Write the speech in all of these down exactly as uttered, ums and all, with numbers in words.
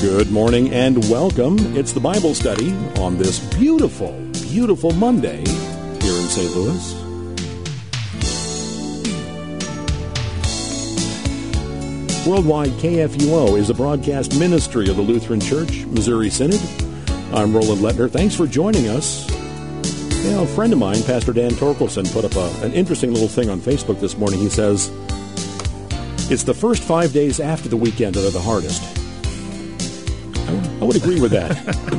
Good morning and welcome. It's the Bible study on this beautiful, beautiful Monday here in Saint Louis. Worldwide K F U O is a broadcast ministry of the Lutheran Church, Missouri Synod. I'm Roland Lettner. Thanks for joining us. You know, a friend of mine, Pastor Dan Torkelson, put up a, an interesting little thing on Facebook this morning. He says, it's the first five days after the weekend that are the hardest. I would agree with that.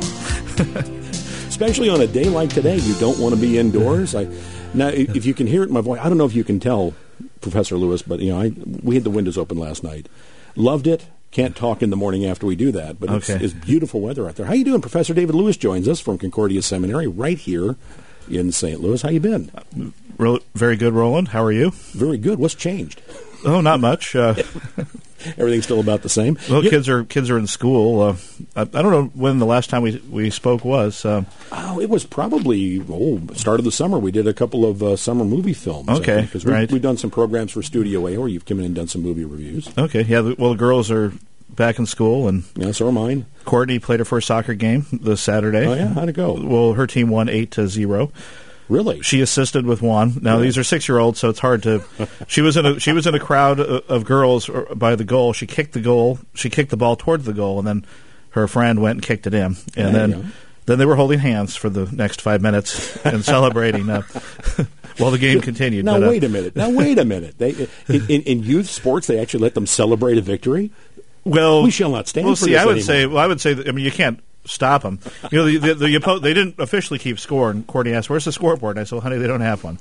Especially on a day like today, you don't want to be indoors. I, now, if you can hear it in my voice, I don't know if you can tell, Professor Lewis, but you know, I, we had the windows open last night. Loved it. Can't talk in the morning after we do that, but okay. it's, it's beautiful weather out there. How you doing? Professor David Lewis joins us from Concordia Seminary right here in Saint Louis. How you been? Uh, very good, Roland. How are you? Very good. What's changed? Oh, not much. Uh, Everything's still about the same. Well, you, kids are kids are in school. Uh, I, I don't know when the last time we we spoke was. Uh, oh, it was probably oh start of the summer. We did a couple of uh, summer movie films. Okay, because right. we've, we've done some programs for Studio A, where you've come in and done some movie reviews. Okay, yeah. The, well, the girls are back in school, and yeah, so are mine. Courtney played her first soccer game this Saturday. Oh yeah, how'd it go? Well, her team won eight to zero. Really? She assisted with one. Now, yeah. These are six-year-olds, so it's hard to. She was in a she was in a crowd of girls by the goal. She kicked the goal. She kicked the ball towards the goal, and then her friend went and kicked it in. And there then, then they were holding hands for the next five minutes and celebrating uh, while the game continued. Now but, uh, wait a minute. Now wait a minute. They in, in, in youth sports, they actually let them celebrate a victory. Well, we shall not stand. Well, for see, this I would anymore. say. Well, I would say. That, I mean, you can't stop them. You know, the, the, the oppo- they didn't officially keep score, and Courtney asked, "Where's the scoreboard?" And I said, well, "Honey, they don't have one."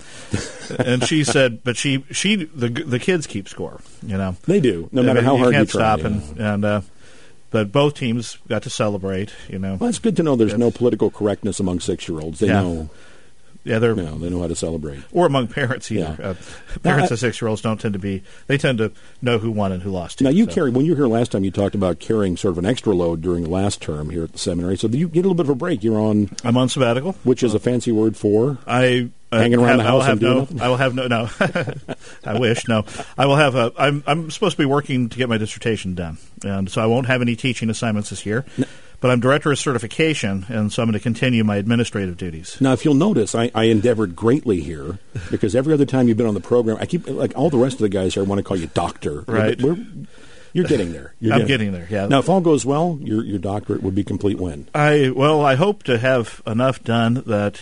And she said, "But she, she, the the kids keep score. You know, they do. No matter I mean, how you hard can't you try. stop." And, and uh, but both teams got to celebrate. You know, well, it's good to know there's it's, no political correctness among six-year-olds. They yeah. know. Yeah, they're you know, they know how to celebrate. Or among parents either. Yeah. Uh, parents now, of six-year-olds don't tend to be. They tend to know who won and who lost. Too, now you so. carry when you were here last time. You talked about carrying sort of an extra load during the last term here at the seminary. So you get a little bit of a break. You're on. I'm on sabbatical, which is a fancy word for I uh, hanging around have, the I will house have and doing no. nothing? I will have no. No, I wish no. I will have a. I'm I'm supposed to be working to get my dissertation done, and so I won't have any teaching assignments this year. No. But I'm director of certification, and so I'm going to continue my administrative duties. Now, if you'll notice, I, I endeavored greatly here because every other time you've been on the program, I keep like all the rest of the guys here I want to call you doctor. Right. We're, we're, you're getting there. You're I'm getting, getting there. Yeah. Now, if all goes well, your your doctorate would be complete when? I well, I hope to have enough done that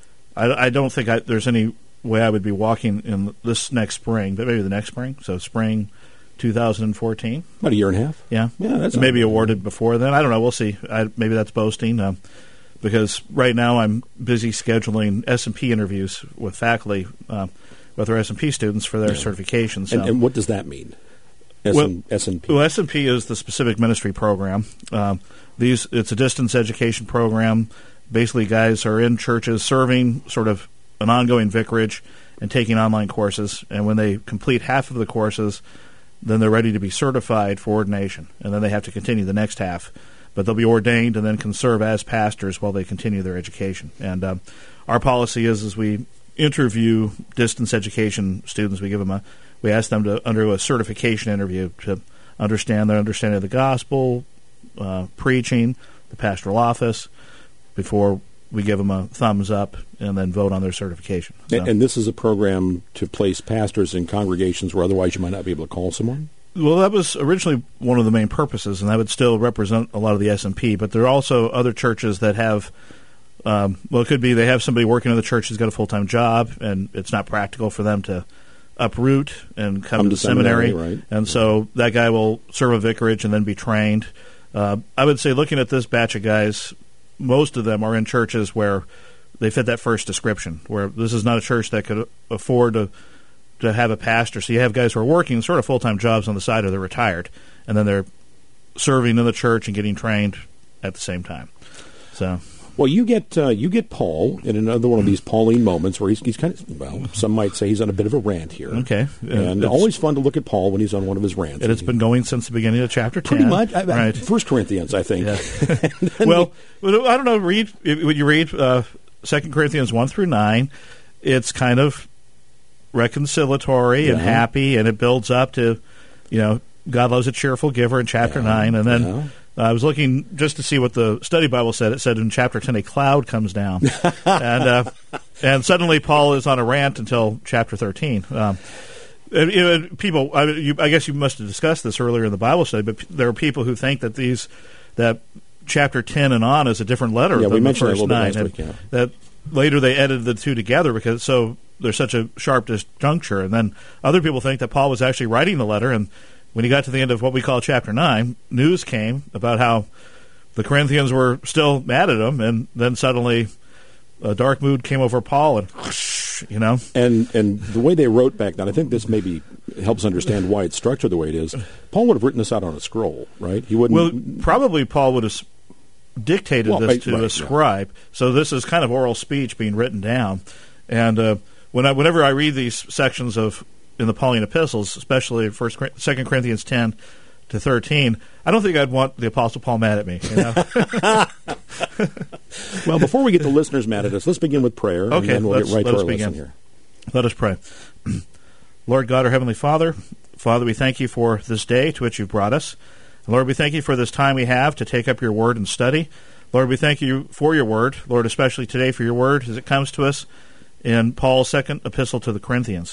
I, I don't think I, there's any way I would be walking in this next spring, but maybe the next spring. So spring. two thousand fourteen. About a year and a half. Yeah, yeah, that's maybe awarded before then. I don't know. We'll see. I, maybe that's boasting, uh, because right now I'm busy scheduling S and P interviews with faculty, uh, with our S and P students for their yeah. certifications. So. And, and what does that mean? S- well, S and P. Well, S and P is the specific ministry program. Um, these it's a distance education program. Basically, guys are in churches serving sort of an ongoing vicarage and taking online courses. And when they complete half of the courses, then they're ready to be certified for ordination, and then they have to continue the next half. But they'll be ordained and then can serve as pastors while they continue their education. And uh, our policy is, as we interview distance education students, we give them a, we ask them to undergo a certification interview to understand their understanding of the gospel, uh, preaching, the pastoral office, before we give them a thumbs up and then vote on their certification. So. And, and this is a program to place pastors in congregations where otherwise you might not be able to call someone? Well, that was originally one of the main purposes, and that would still represent a lot of the S and P. But there are also other churches that have, um, well, it could be they have somebody working in the church who's got a full-time job, and it's not practical for them to uproot and come, come to the seminary. seminary right. And so that guy will serve a vicarage and then be trained. Uh, I would say looking at this batch of guys, most of them are in churches where they fit that first description, where this is not a church that could afford to to have a pastor. So you have guys who are working sort of full-time jobs on the side, or they're retired, and then they're serving in the church and getting trained at the same time. So, well, you get uh, you get Paul in another one of these Pauline moments where he's, he's kind of, well, some might say he's on a bit of a rant here. Okay. And it's, always fun to look at Paul when he's on one of his rants. And it's been going since the beginning of chapter ten. Pretty much. I, right. First Corinthians, I think. Yeah. well, I don't know. Read when you read uh, Second Corinthians one through nine, it's kind of reconciliatory yeah. and happy, and it builds up to, you know, God loves a cheerful giver in chapter yeah. nine, and then yeah. Uh, I was looking just to see what the study Bible said. It said in chapter ten, a cloud comes down. and uh, and suddenly Paul is on a rant until chapter thirteen. Um, it, it, people, I, you, I guess you must have discussed this earlier in the Bible study, but p- there are people who think that these that chapter ten and on is a different letter yeah, than we the mentioned first that a little nine. bit last week, yeah. That later they edited the two together because so there's such a sharp disjuncture. And then other people think that Paul was actually writing the letter, and when he got to the end of what we call chapter nine, news came about how the Corinthians were still mad at him, and then suddenly a dark mood came over Paul, and whoosh, you know. And and the way they wrote back then, I think this maybe helps understand why it's structured the way it is. Paul would have written this out on a scroll, right? He wouldn't. Well, probably Paul would have dictated well, this right, to right, a scribe. Yeah. So this is kind of oral speech being written down. And uh, when I, whenever I read these sections of in the Pauline epistles, especially First, Second Corinthians ten to thirteen, I don't think I'd want the Apostle Paul mad at me. You know? Well, before we get the listeners mad at us, let's begin with prayer, okay, and then we'll get right let to us our begin. lesson here. Let us pray. Lord God, our Heavenly Father, Father, we thank you for this day to which you've brought us. And Lord, we thank you for this time we have to take up your word and study. Lord, we thank you for your word. Lord, especially today for your word as it comes to us in Paul's second epistle to the Corinthians.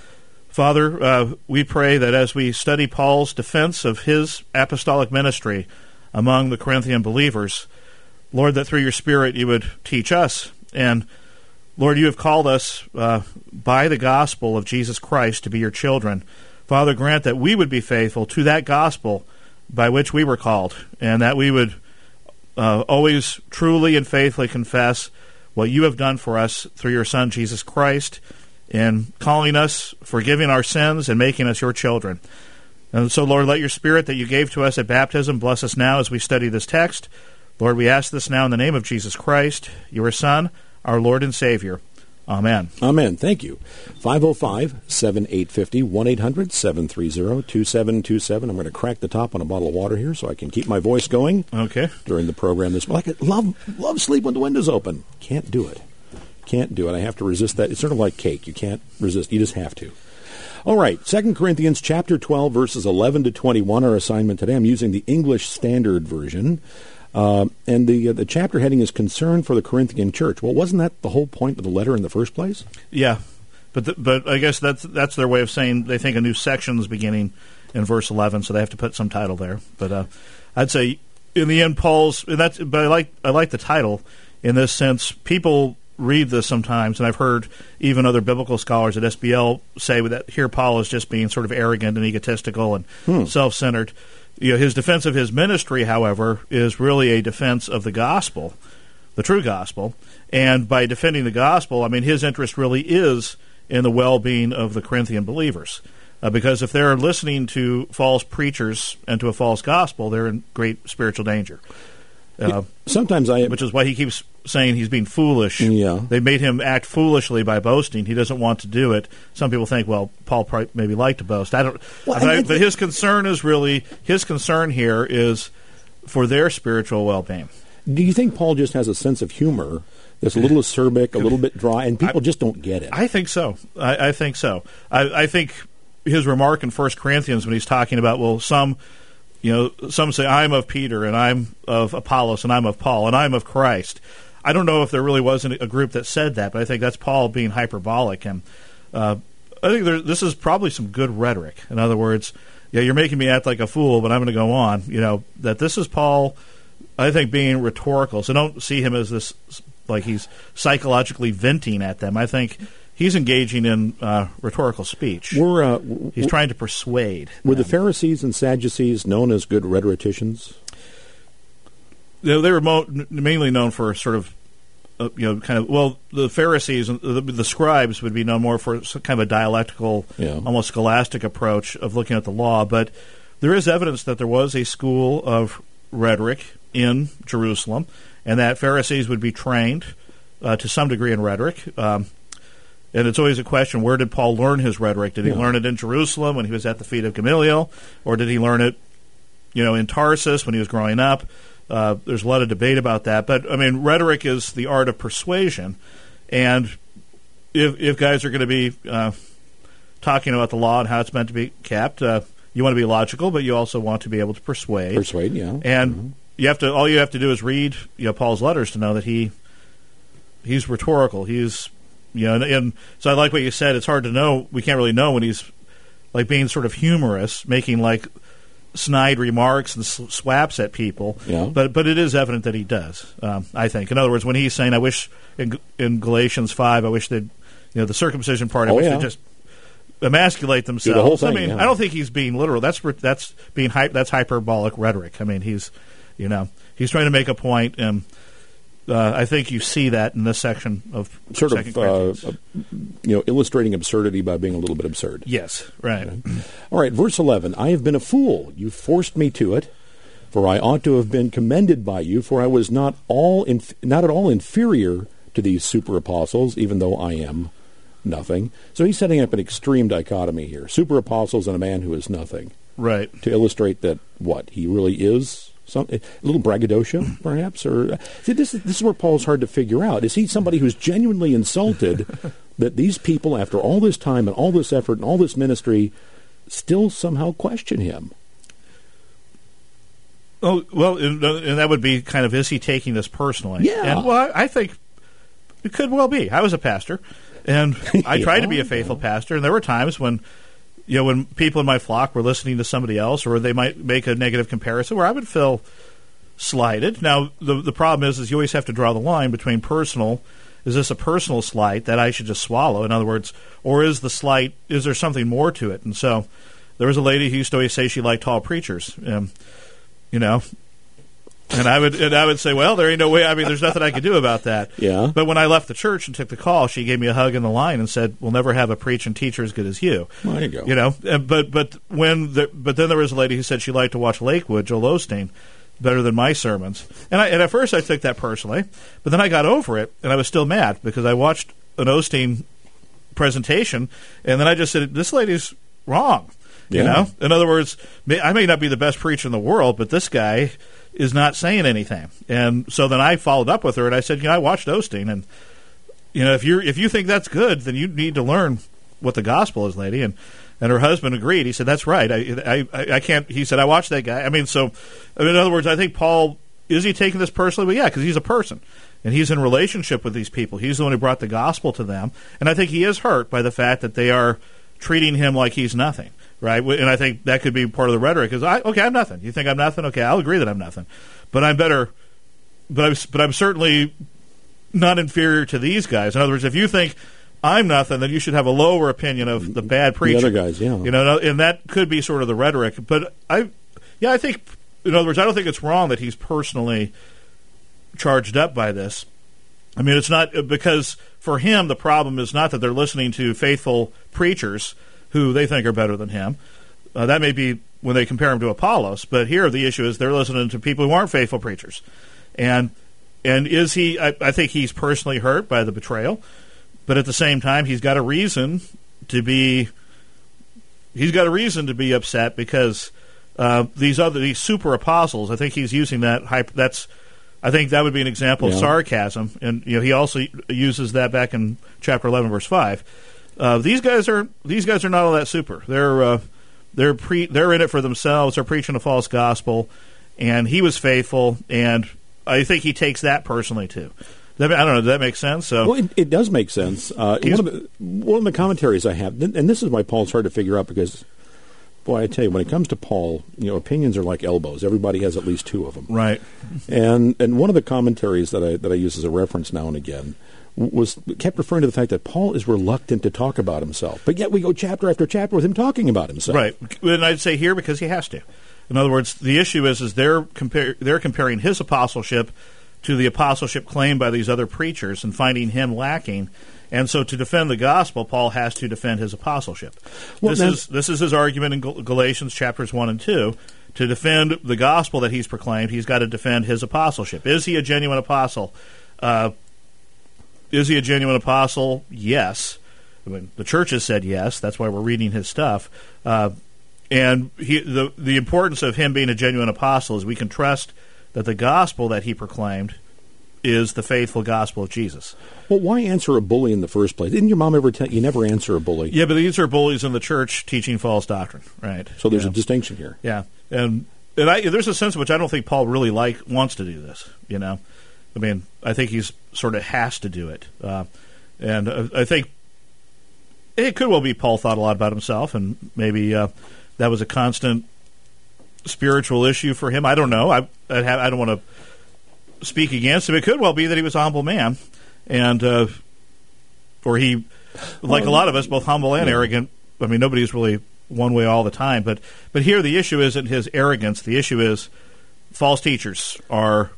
Father, uh, we pray that as we study Paul's defense of his apostolic ministry among the Corinthian believers, Lord, that through your Spirit you would teach us. And Lord, you have called us uh, by the gospel of Jesus Christ to be your children. Father, grant that we would be faithful to that gospel by which we were called, and that we would uh, always truly and faithfully confess what you have done for us through your Son, Jesus Christ, in calling us, forgiving our sins, and making us your children. And so, Lord, let your Spirit that you gave to us at baptism bless us now as we study this text. Lord, we ask this now in the name of Jesus Christ, your Son, our Lord and Savior. Amen. Amen. Thank you. five oh five, seven eight five oh, one eight hundred, seven three zero, two seven two seven. I'm going to crack the top on a bottle of water here so I can keep my voice going okay. during the program. This like I love love sleep when the window's open. Can't do it. Can't do it. I have to resist that. It's sort of like cake. You can't resist. You just have to. All right. Second Corinthians chapter twelve, verses eleven to twenty-one, our assignment today. I'm using the English Standard Version. Uh, and the uh, the chapter heading is Concern for the Corinthian Church. Well, wasn't that the whole point of the letter in the first place? Yeah. But the, but I guess that's that's their way of saying they think a new section is beginning in verse eleven, so they have to put some title there. But uh, I'd say in the end, Paul's. And that's, but I like I like the title in this sense. People read this sometimes, and I've heard even other biblical scholars at S B L say that here Paul is just being sort of arrogant and egotistical and hmm. self-centered. You know, his defense of his ministry, however, is really a defense of the gospel, the true gospel. And by defending the gospel, I mean, his interest really is in the well-being of the Corinthian believers. Uh, because if they're listening to false preachers and to a false gospel, they're in great spiritual danger. Uh, Sometimes I... Which is why he keeps saying he's being foolish. Yeah. They made him act foolishly by boasting. He doesn't want to do it. Some people think, well, Paul probably maybe liked to boast. I don't. Well, I, I, but his concern is really, his concern here is for their spiritual well-being. Do you think Paul just has a sense of humor that's a little acerbic, a little bit dry, and people I, just don't get it? I think so. I, I think so. I, I think his remark in First Corinthians when he's talking about, well, some... You know, some say, I'm of Peter, and I'm of Apollos, and I'm of Paul, and I'm of Christ. I don't know if there really wasn't a group that said that, but I think that's Paul being hyperbolic. And uh, I think there, this is probably some good rhetoric. In other words, yeah, you're making me act like a fool, but I'm going to go on. You know, that this is Paul, I think, being rhetorical. So don't see him as this, like he's psychologically venting at them. I think he's engaging in uh, rhetorical speech. We're, uh, he's trying to persuade. Were them. the Pharisees and Sadducees known as good rhetoricians? They, they were mo- mainly known for sort of, uh, you know, kind of, well, the Pharisees, the, the scribes would be known more for some kind of a dialectical, yeah. almost scholastic approach of looking at the law. But there is evidence that there was a school of rhetoric in Jerusalem, and that Pharisees would be trained uh, to some degree in rhetoric. Um, And it's always a question, where did Paul learn his rhetoric? Did he yeah. learn it in Jerusalem when he was at the feet of Gamaliel? Or did he learn it, you know, in Tarsus when he was growing up? Uh, there's a lot of debate about that. But, I mean, rhetoric is the art of persuasion. And if, if guys are going to be uh, talking about the law and how it's meant to be kept, uh, you want to be logical, but you also want to be able to persuade. Persuade, yeah. And mm-hmm. you have to. All you have to do is read, you know, Paul's letters to know that he he's rhetorical. He's, you know, and, and so I like what you said. It's hard to know. We can't really know when he's like being sort of humorous, making like snide remarks and sw- swaps at people. Yeah. But but it is evident that he does. Um, I think. In other words, when he's saying, "I wish in, in Galatians five, I wish they'd, you know, the circumcision part, I oh, wish yeah. they'd just emasculate themselves." Do the whole thing, I mean, yeah. I don't think he's being literal. That's that's being hy- that's hyperbolic rhetoric. I mean, he's, you know, he's trying to make a point, and uh, I think you see that in this section of sort Second of uh, Corinthians. uh, you know, illustrating absurdity by being a little bit absurd. Yes, right. Okay. All right, verse eleven. I have been a fool. You forced me to it, for I ought to have been commended by you, for I was not all inf- not at all inferior to these super apostles, even though I am nothing. So he's setting up an extreme dichotomy here: super apostles and a man who is nothing. Right. To illustrate that what he really is. Some, a little braggadocio, perhaps, or see, this is this is where Paul's hard to figure out. Is he somebody who's genuinely insulted that these people, after all this time and all this effort and all this ministry, still somehow question him? Oh well, and, and that would be kind of, is he taking this personally? Yeah. And well, I, I think it could well be. I was a pastor, and I yeah, tried to be a faithful yeah. pastor, and there were times when, you know, when people in my flock were listening to somebody else, or they might make a negative comparison, where I would feel slighted. Now, the the problem is, is you always have to draw the line between personal. Is this a personal slight that I should just swallow? In other words, or is the slight, is there something more to it? And so, there was a lady who used to always say she liked tall preachers, um, you know. And I would and I would say, well, there ain't no way. I mean, there's nothing I could do about that. Yeah. But when I left the church and took the call, she gave me a hug in the line and said, "We'll never have a preaching teacher as good as you." Well, there you go. You know. And, but but when the, but then there was a lady who said she liked to watch Lakewood, Joel Osteen, better than my sermons. And I and at first I took that personally, but then I got over it, and I was still mad because I watched an Osteen presentation, and then I just said, "This lady's wrong." You Yeah. know. In other words, may, I may not be the best preacher in the world, but this guy is not saying anything. And so then I followed up with her, and I said, you know, I watched Osteen, and you know, if you if you think that's good, then you need to learn what the gospel is, lady. And and her husband agreed. He said, that's right. I I, I can't. He said, I watched that guy. I mean, so I mean, in other words, I think Paul, is he taking this personally? Well, yeah, because he's a person, and he's in relationship with these people. He's the one who brought the gospel to them, and I think he is hurt by the fact that they are treating him like he's nothing. Right, and I think that could be part of the rhetoric. Is I okay? I'm nothing. You think I'm nothing? Okay, I'll agree that I'm nothing, but I'm better. But I'm but I'm certainly not inferior to these guys. In other words, if you think I'm nothing, then you should have a lower opinion of the bad preacher. The other guys, yeah, you know, and that could be sort of the rhetoric. But I, yeah, I think, in other words, I don't think it's wrong that he's personally charged up by this. I mean, it's not because for him the problem is not that they're listening to faithful preachers who they think are better than him. Uh, that may be when they compare him to Apollos, but here the issue is they're listening to people who aren't faithful preachers. And and is he, I, I think he's personally hurt by the betrayal, but at the same time he's got a reason to be, he's got a reason to be upset because uh, these other, these super apostles, I think he's using that, hype, that's, I think that would be an example yeah. of sarcasm, and you know he also uses that back in chapter eleven, verse five. Uh, these guys are these guys are not all that super. They're uh, they're pre they're in it for themselves. They're preaching a false gospel, and he was faithful, and I think he takes that personally too. That, I don't know. Does that make sense? So, well, it, it does make sense. Uh, one of the one of the commentaries I have, and this is why Paul's hard to figure out because, boy, I tell you, when it comes to Paul, you know, opinions are like elbows. Everybody has at least two of them, right? And and one of the commentaries that I that I use as a reference now and again was kept referring to the fact that Paul is reluctant to talk about himself, but yet we go chapter after chapter with him talking about himself. Right, and I'd say here because he has to. In other words, the issue is is they're compare they're comparing his apostleship to the apostleship claimed by these other preachers and finding him lacking. And so, to defend the gospel, Paul has to defend his apostleship. Well, this now, is this is his argument in Gal- Galatians chapters one and two. To defend the gospel that he's proclaimed, he's got to defend his apostleship. Is he a genuine apostle? Uh, Is he a genuine apostle? Yes. I mean, the church has said yes. That's why we're reading his stuff. Uh, and he, the the importance of him being a genuine apostle is we can trust that the gospel that he proclaimed is the faithful gospel of Jesus. Well, why answer a bully in the first place? Didn't your mom ever tell you never answer a bully? Yeah, but these are bullies in the church teaching false doctrine, right? So there's you a know? distinction here. Yeah, and and I, there's a sense in which I don't think Paul really like wants to do this. You know, I mean, I think he's sort of has to do it, uh, and uh, I think it could well be Paul thought a lot about himself, and maybe uh, that was a constant spiritual issue for him. I don't know. I I'd have, I don't want to speak against him. It could well be that he was a humble man, and uh, or he, like a lot of us, both humble and arrogant. I mean, nobody's really one way all the time. But but here the issue isn't his arrogance. The issue is false teachers are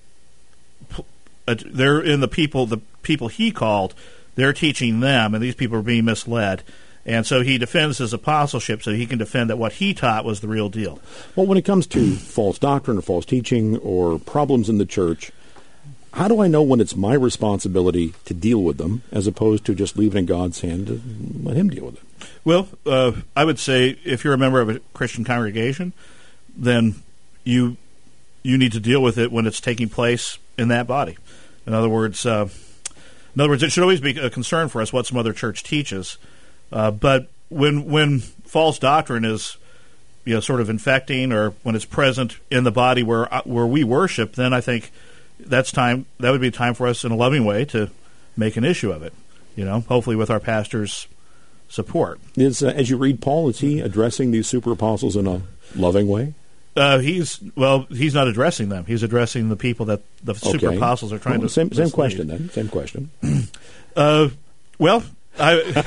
uh, they're in the people the people he called. They're teaching them, and these people are being misled. And so he defends his apostleship so he can defend that what he taught was the real deal. Well, when it comes to false doctrine or false teaching or problems in the church, how do I know when it's my responsibility to deal with them as opposed to just leave it in God's hand to let him deal with it? Well, uh, I would say if you're a member of a Christian congregation, then you you need to deal with it when it's taking place in that body. In other words, uh, in other words, it should always be a concern for us what some other church teaches. Uh, but when when false doctrine is, you know, sort of infecting, or when it's present in the body where where we worship, then I think that's time. That would be time for us, in a loving way, to make an issue of it. You know, hopefully with our pastor's support. Is uh, as you read Paul, is he addressing these super apostles in a loving way? Uh, he's well. He's not addressing them. He's addressing the people that the okay. super apostles are trying well, to. Same, same question then. Same question. uh, well, I.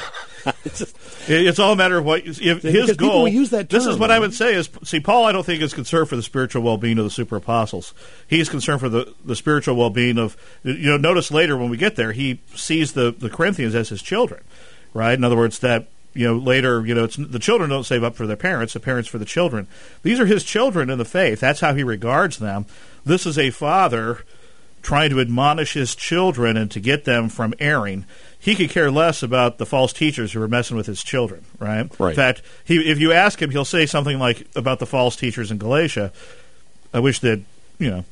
It's all a matter of what if his goal. Use that term, this is what right? I would say is, see, Paul, I don't think is concerned for the spiritual well-being of the super apostles. He's concerned for the, the spiritual well-being of, you know, notice later when we get there, he sees the, the Corinthians as his children, right? In other words, that, you know, later, you know, it's, the children don't save up for their parents, the parents for the children. These are his children in the faith. That's how he regards them. This is a father trying to admonish his children and to get them from erring. He could care less about the false teachers who are messing with his children, right? Right. In fact, he, if you ask him, he'll say something like about the false teachers in Galatia, I wish they'd, you know,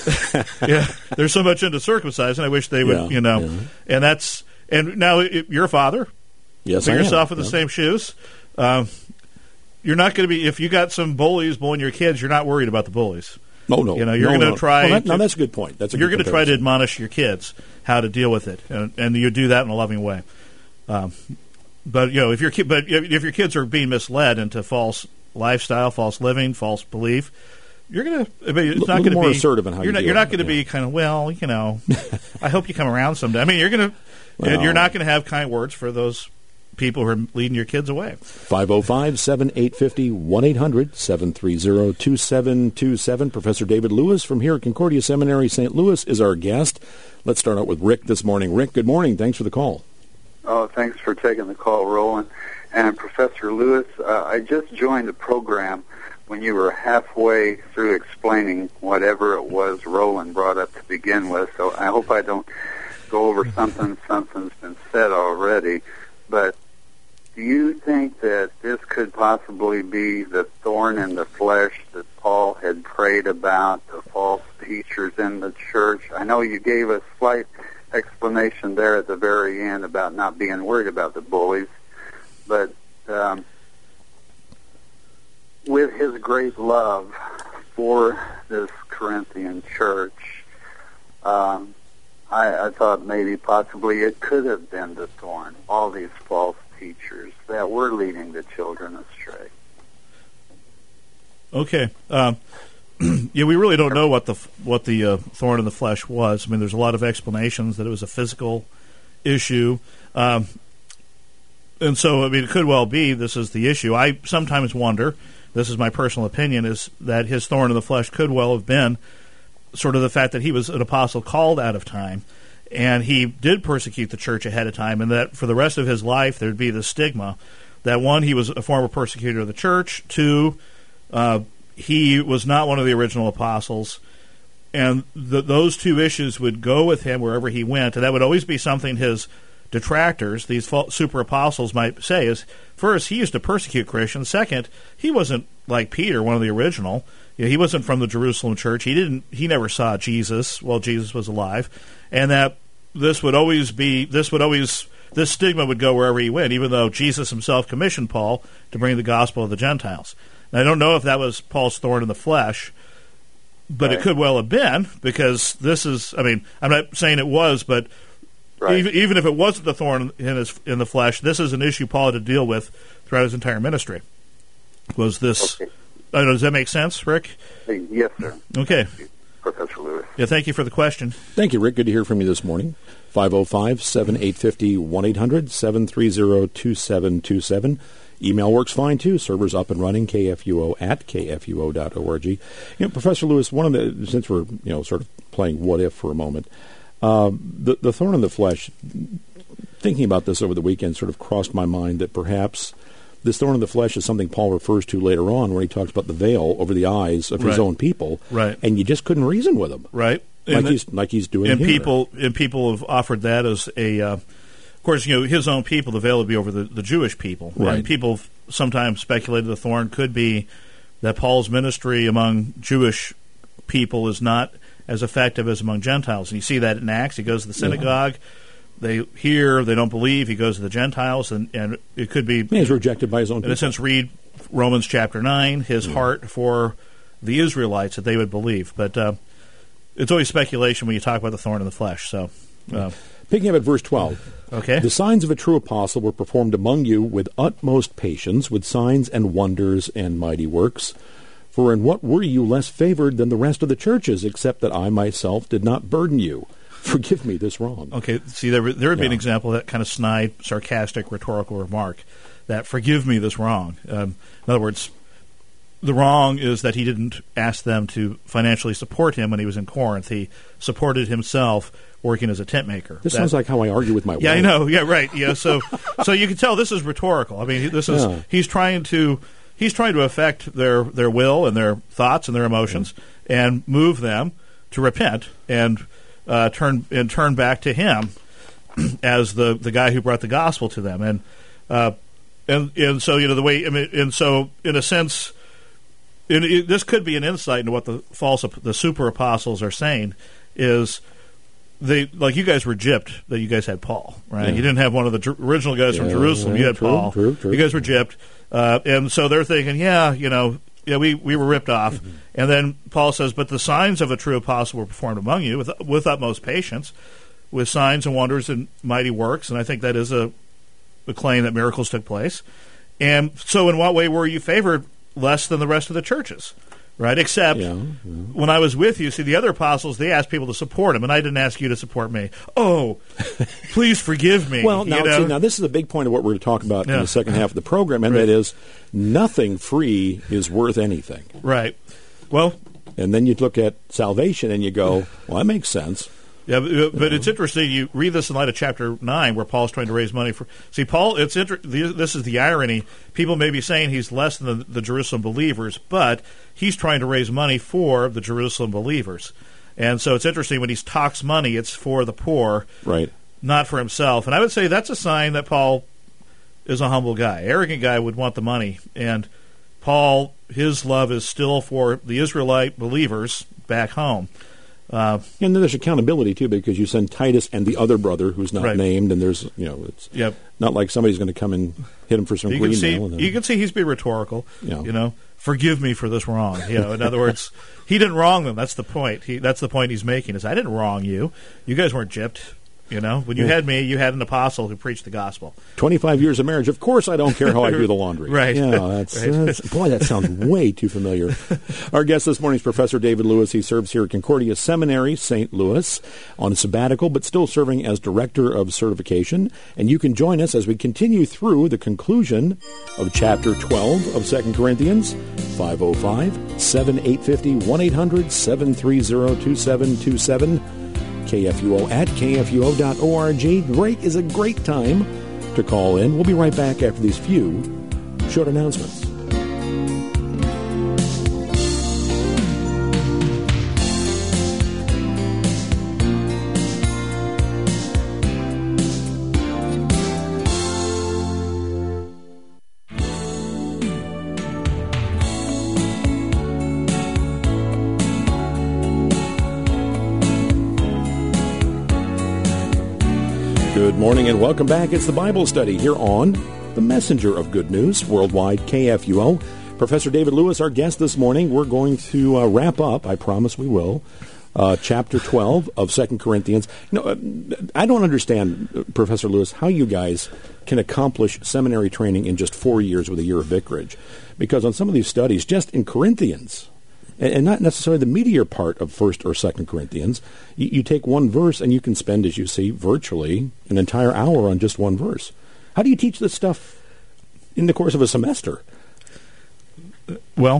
yeah, they're so much into circumcising, I wish they would, yeah, you know, yeah. and that's, and now it, you're a father, yes, put I yourself am. in the yeah. same shoes. Um, you're not going to be, if you got some bullies bullying your kids, you're not worried about the bullies. No, no. You know, you're no, going no. to try. Well, that, to, no, that's a good point. That's a you're going to try to admonish your kids how to deal with it, and, and you do that in a loving way. Um, but you know, if your ki- but if your kids are being misled into false lifestyle, false living, false belief, you're gonna. I mean, it's L- not going to be more assertive in how you're you not. do You're it, not going to yeah. be kind of well, you know. I hope you come around someday. I mean, you're going to. Well, you're not going to have kind words for those people who are leading your kids away. five oh five, seven eight five oh, one eight hundred, seven three zero, two seven two seven. Professor David Lewis from here at Concordia Seminary, Saint Louis, is our guest. Let's start out with Rick this morning. Rick, good morning. Thanks for the call. Oh, thanks for taking the call, Roland. And Professor Lewis, uh, I just joined the program when you were halfway through explaining whatever it was Roland brought up to begin with, so I hope I don't go over something, something's been said already. But do you think that this could possibly be the thorn in the flesh that Paul had prayed about, the false teachers in the church? I know you gave a slight explanation there at the very end about not being worried about the bullies, but um, with his great love for this Corinthian church, um, I, I thought maybe possibly it could have been the thorn, all these false teachers that were leading the children astray. Okay. Um, yeah, we really don't know what the what the uh, thorn in the flesh was. I mean, there's a lot of explanations that it was a physical issue, um, and so I mean, it could well be this is the issue. I sometimes wonder. This is my personal opinion: is that his thorn in the flesh could well have been sort of the fact that he was an apostle called out of time, and he did persecute the church ahead of time, and that for the rest of his life there'd be the stigma that one, he was a former persecutor of the church; two, uh, he was not one of the original apostles, and the, those two issues would go with him wherever he went, and that would always be something his detractors, these super apostles, might say is, first, he used to persecute Christians. Second, he wasn't like Peter, one of the original. you know, he wasn't from the Jerusalem church. He didn't. He never saw Jesus while Jesus was alive, and that this would always be this would always this stigma would go wherever he went, even though Jesus himself commissioned Paul to bring the gospel of the Gentiles. And I don't know if that was Paul's thorn in the flesh, but right. It could well have been, because this is. I mean, I'm not saying it was, but right. even, even if it wasn't the thorn in his in the flesh, this is an issue Paul had to deal with throughout his entire ministry. Was this? Okay. I don't know, does that make sense, Rick? Yes, sir. Okay. Professor Lewis. Yeah, thank you for the question. Thank you, Rick. Good to hear from you this morning. five oh five, seven eight five oh, one eight hundred, seven three zero, two seven two seven. Email works fine, too. Server's up and running, K F U O at K F U O dot org. You know, Professor Lewis, one of the, since we're, you know, sort of playing what if for a moment, uh, the, the thorn in the flesh, thinking about this over the weekend sort of crossed my mind that perhaps this thorn in the flesh is something Paul refers to later on when he talks about the veil over the eyes of his right. own people, right? And you just couldn't reason with him, right? Like and he's the, like he's doing. And here. people and people have offered that as a, uh, of course, you know, his own people. The veil would be over the, the Jewish people, right? And people sometimes speculated the thorn could be that Paul's ministry among Jewish people is not as effective as among Gentiles, and you see that in Acts. He goes to the synagogue. Yeah. They hear, they don't believe. He goes to the Gentiles, and, and it could be... Yeah, he's rejected by his own in people. a sense, read Romans chapter nine, his yeah. heart for the Israelites, that they would believe. But uh, it's always speculation when you talk about the thorn in the flesh. So, uh, Picking up at verse twelve. Okay. The signs of a true apostle were performed among you with utmost patience, with signs and wonders and mighty works. For in what were you less favored than the rest of the churches, except that I myself did not burden you? Forgive me this wrong. Okay, see, there, there would be yeah. an example of that kind of snide, sarcastic, rhetorical remark, that forgive me this wrong. Um, in other words, the wrong is that he didn't ask them to financially support him when he was in Corinth. He supported himself working as a tent maker. This that, sounds like how I argue with my yeah, wife. I know. Yeah, right. Yeah, so so you can tell this is rhetorical. I mean, this is yeah. he's trying to he's trying to affect their their will and their thoughts and their emotions yeah. and move them to repent and uh, turn and turn back to him as the, the guy who brought the gospel to them. And uh, and and so you know the way I mean, and so in a sense. It, it, this could be an insight into what the false, the super apostles are saying. Is they like you guys were gypped that you guys had Paul, right? Yeah. You didn't have one of the Jer- original guys yeah, from Jerusalem. Yeah, you had true, Paul. True, true. You guys were gypped, uh, and so they're thinking, yeah, you know, yeah, we, we were ripped off. Mm-hmm. And then Paul says, but the signs of a true apostle were performed among you with with utmost patience, with signs and wonders and mighty works. And I think that is a, a claim that miracles took place. And so, in what way were you favored? Less than the rest of the churches, right? Except yeah, yeah. when I was with you, see, the other apostles, they asked people to support them, and I didn't ask you to support me. Oh, please forgive me. Well, now, you know? see, now this is a big point of what we're going to talk about yeah. in the second half of the program, and right. that is nothing free is worth anything. Right. Well, and then you look at salvation and you go, well, that makes sense. Yeah, but, but it's interesting. You read this in light of chapter nine, where Paul's trying to raise money for. See, Paul. It's inter- This is the irony. People may be saying he's less than the, the Jerusalem believers, but he's trying to raise money for the Jerusalem believers. And so it's interesting when he talks money, it's for the poor, right? Not for himself. And I would say that's a sign that Paul is a humble guy. Arrogant guy would want the money, and Paul, his love is still for the Israelite believers back home. Uh, and then there's accountability too, because you send Titus and the other brother who's not right. named, and there's you know it's yep. not like somebody's going to come and hit him for some you green can see, mail. And you can see he's being rhetorical. Yeah. You know, forgive me for this wrong. You know, in other words, he didn't wrong them. That's the point. He, that's the point he's making. Is I didn't wrong you. You guys weren't gypped. You know, when you yeah. had me, you had an apostle who preached the gospel. Twenty-five years of marriage. Of course, I don't care how I do the laundry. Right. Yeah, that's, right. that's boy. That sounds way too familiar. Our guest this morning is Professor David Lewis. He serves here at Concordia Seminary, Saint Louis, on a sabbatical, but still serving as director of certification. And you can join us as we continue through the conclusion of chapter twelve of Second Corinthians. five oh five, seven eight five oh, one eight hundred, seven three zero, two seven two seven. K F U O at K F U O dot org. Break is a great time to call in. We'll be right back after these few short announcements. Good morning and welcome back. It's the Bible study here on the Messenger of Good News, Worldwide K F U O. Professor David Lewis, our guest this morning. We're going to uh, wrap up, I promise we will, uh, chapter twelve of Second Corinthians. You know, uh, I don't understand, uh, Professor Lewis, how you guys can accomplish seminary training in just four years with a year of vicarage. Because on some of these studies, just in Corinthians, and not necessarily the meatier part of First or Second Corinthians, you, you take one verse and you can spend, as you see, virtually an entire hour on just one verse. How do you teach this stuff in the course of a semester? Well,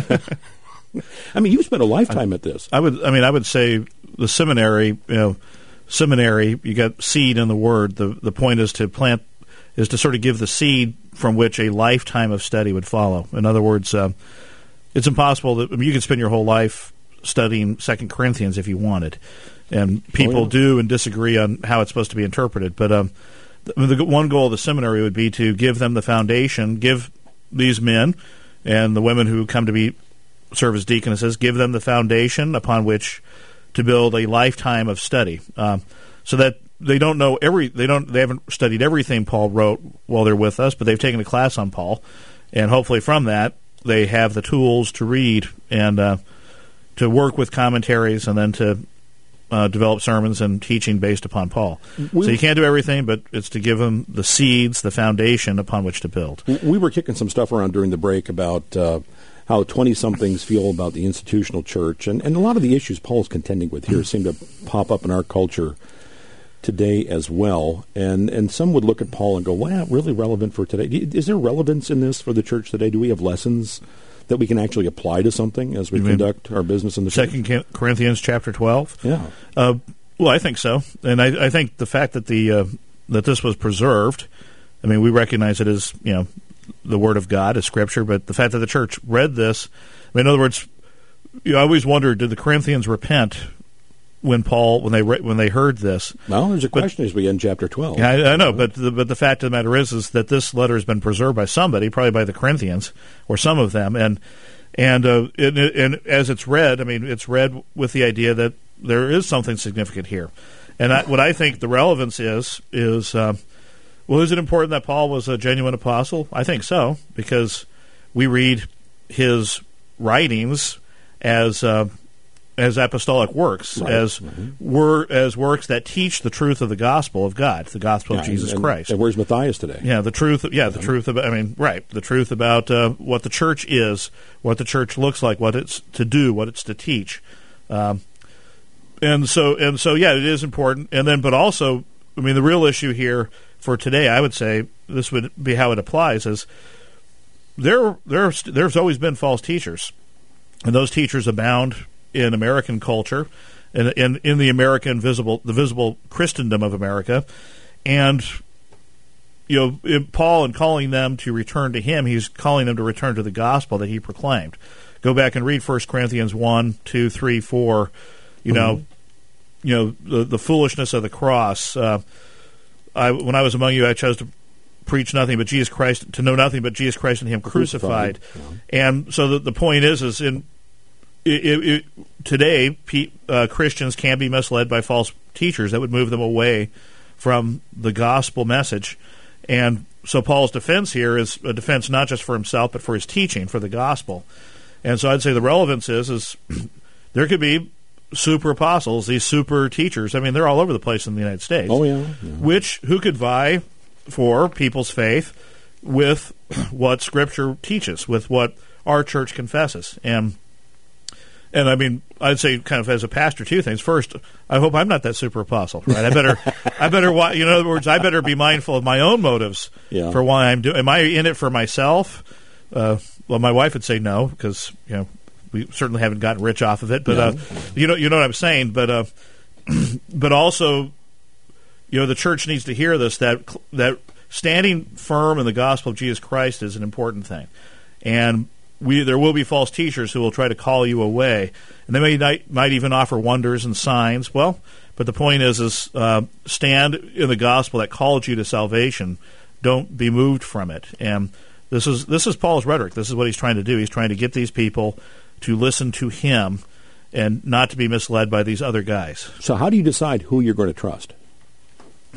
I mean, you spent a lifetime I, at this. I would. I mean, I would say the seminary. You know, seminary. You got seed in the word. The the point is to plant, is to sort of give the seed from which a lifetime of study would follow. In other words. Uh, It's impossible that I mean, you could spend your whole life studying Second Corinthians if you wanted, and people oh, yeah. do and disagree on how it's supposed to be interpreted. But um, the, the one goal of the seminary would be to give them the foundation, give these men and the women who come to be serve as deaconesses, give them the foundation upon which to build a lifetime of study, um, so that they don't know every they don't they haven't studied everything Paul wrote while they're with us, but they've taken a class on Paul, and hopefully from that. They have the tools to read and uh, to work with commentaries and then to uh, develop sermons and teaching based upon Paul. We, so you can't do everything, but it's to give them the seeds, the foundation upon which to build. We were kicking some stuff around during the break about uh, how twenty-somethings feel about the institutional church, and, and a lot of the issues Paul's contending with here seem to pop up in our culture today as well. And and some would look at Paul and go, wow, really relevant for today. Is there relevance in this for the church today? Do we have lessons that we can actually apply to something as we you conduct our business in the church? Second Corinthians chapter twelve? Yeah. Uh, well, I think so. And I, I think the fact that the uh, that this was preserved, I mean, we recognize it as, you know, the Word of God, as Scripture, but the fact that the church read this, I mean, in other words, you know, I always wondered, did the Corinthians repent when Paul when they re- when they heard this? Well, there's a question but, as we end chapter twelve. I, I know, but the, but the fact of the matter is is that this letter has been preserved by somebody, probably by the Corinthians or some of them, and and uh, it, it, and as it's read, I mean, it's read with the idea that there is something significant here, and I, what I think the relevance is is uh, well, is it important that Paul was a genuine apostle? I think so, because we read his writings as uh, as apostolic works, right. as mm-hmm. wor- as works that teach the truth of the gospel of God, the gospel yeah, of Jesus and, Christ. And where's Matthias today? Yeah, the truth. Yeah, the mm-hmm. truth about. I mean, right, the truth about uh, what the church is, what the church looks like, what it's to do, what it's to teach, um, and so and so. Yeah, it is important. And then, but also, I mean, the real issue here for today, I would say, this would be how it applies: is there there there's always been false teachers, and those teachers abound in American culture, and in, in the American visible, the visible Christendom of America, and you know, in Paul, in calling them to return to him, he's calling them to return to the gospel that he proclaimed. Go back and read First Corinthians one, two, three, four. You mm-hmm. know, you know the the foolishness of the cross. Uh, I when I was among you, I chose to preach nothing but Jesus Christ, to know nothing but Jesus Christ and Him crucified. crucified. Yeah. And so the, the point is, is in It, it, it, today, pe- uh, Christians can be misled by false teachers that would move them away from the gospel message. And so Paul's defense here is a defense not just for himself, but for his teaching, for the gospel. And so I'd say the relevance is, is there could be super apostles, these super teachers. I mean, they're all over the place in the United States. Oh, yeah. yeah. Which, who could vie for people's faith with what Scripture teaches, with what our church confesses. And And I mean, I'd say, kind of as a pastor, two things. First, I hope I'm not that super apostle, right? I better, I better, you know, in other words, I better be mindful of my own motives yeah. for why I'm doing. Am I in it for myself? Uh, well, my wife would say no, because you know we certainly haven't gotten rich off of it. But uh, you know, you know what I'm saying. But uh, but also, you know, the church needs to hear this, that that standing firm in the gospel of Jesus Christ is an important thing, and We, there will be false teachers who will try to call you away, and they may not, might even offer wonders and signs. Well, but the point is, is uh, stand in the gospel that called you to salvation. Don't be moved from it. And this is this is Paul's rhetoric. This is what he's trying to do. He's trying to get these people to listen to him and not to be misled by these other guys. So, how do you decide who you're going to trust?